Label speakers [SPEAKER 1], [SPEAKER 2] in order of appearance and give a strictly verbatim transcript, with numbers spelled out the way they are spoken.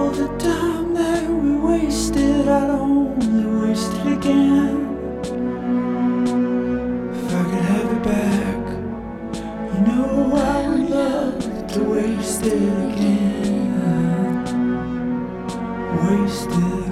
[SPEAKER 1] all the time that we wasted, I'd only waste it again. If I could have it back, you know I would love to waste it again. Waste it